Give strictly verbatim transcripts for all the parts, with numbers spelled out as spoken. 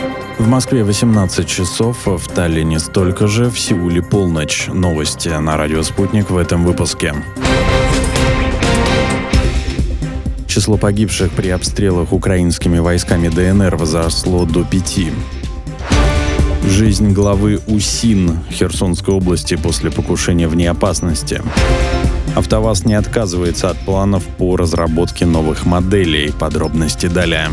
В Москве восемнадцать часов, в Таллине столько же, в Сеуле полночь. Новости на радио «Спутник» в этом выпуске. Число погибших при обстрелах украинскими войсками ДНР возросло до пяти. Жизнь главы УСИН Херсонской области после покушения вне опасности. АвтоВАЗ не отказывается от планов по разработке новых моделей. Подробности далее.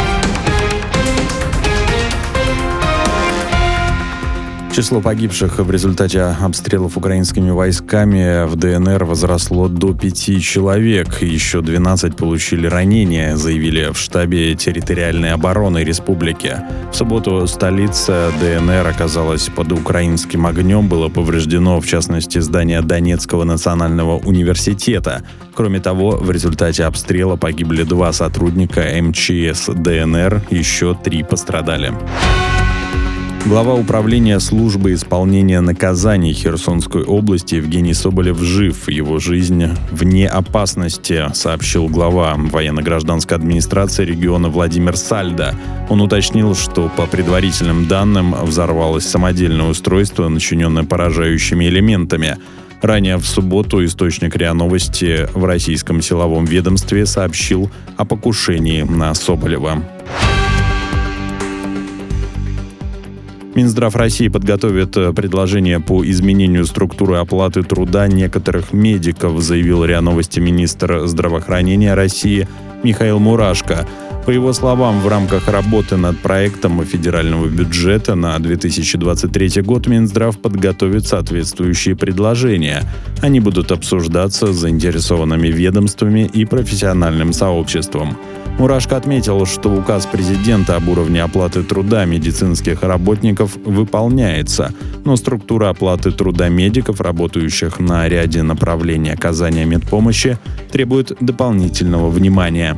Число погибших в результате обстрелов украинскими войсками в ДНР возросло до пяти человек. Еще двенадцать получили ранения, заявили в штабе территориальной обороны республики. В субботу столица ДНР оказалась под украинским огнем. Было повреждено, в частности, здание Донецкого национального университета. Кроме того, в результате обстрела погибли два сотрудника эм че эс ДНР, еще три пострадали. Глава управления службы исполнения наказаний Херсонской области Евгений Соболев жив. Его жизнь вне опасности, сообщил глава военно-гражданской администрации региона Владимир Сальдо. Он уточнил, что по предварительным данным взорвалось самодельное устройство, начиненное поражающими элементами. Ранее в субботу источник РИА Новости в российском силовом ведомстве сообщил о покушении на Соболева. Минздрав России подготовит предложение по изменению структуры оплаты труда некоторых медиков, заявил РИА Новости министр здравоохранения России Михаил Мурашко. По его словам, в рамках работы над проектом федерального бюджета на две тысячи двадцать третий год Минздрав подготовит соответствующие предложения. Они будут обсуждаться с заинтересованными ведомствами и профессиональным сообществом. Мурашко отметил, что указ президента об уровне оплаты труда медицинских работников выполняется, но структура оплаты труда медиков, работающих на ряде направлений оказания медпомощи, требует дополнительного внимания.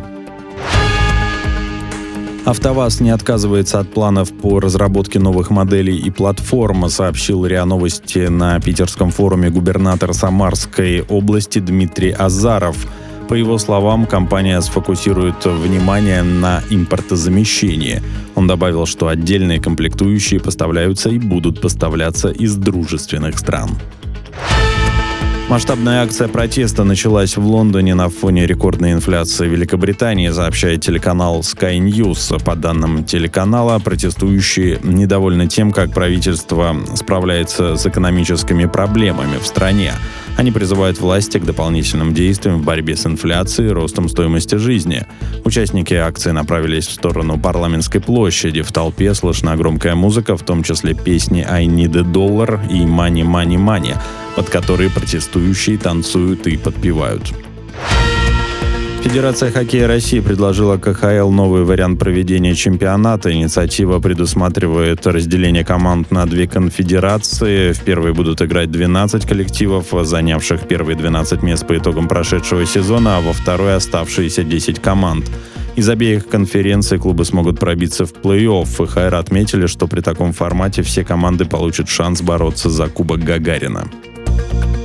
АвтоВАЗ не отказывается от планов по разработке новых моделей и платформ, сообщил РИА Новости на питерском форуме губернатор Самарской области Дмитрий Азаров. По его словам, компания сфокусирует внимание на импортозамещении. Он добавил, что отдельные комплектующие поставляются и будут поставляться из дружественных стран. Масштабная акция протеста началась в Лондоне на фоне рекордной инфляции в Великобритании, сообщает телеканал Sky News. По данным телеканала, протестующие недовольны тем, как правительство справляется с экономическими проблемами в стране. Они призывают власти к дополнительным действиям в борьбе с инфляцией и ростом стоимости жизни. Участники акции направились в сторону Парламентской площади. В толпе слышна громкая музыка, в том числе песни «I need a dollar» и «Money, money, money», под которые протестующие танцуют и подпевают. Федерация хоккея России предложила ка ха эл новый вариант проведения чемпионата. Инициатива предусматривает разделение команд на две конфедерации. В первой будут играть двенадцать коллективов, занявших первые двенадцать мест по итогам прошедшего сезона, а во второй оставшиеся десять команд. Из обеих конференций клубы смогут пробиться в плей-офф. ка ха эр отметили, что при таком формате все команды получат шанс бороться за Кубок Гагарина.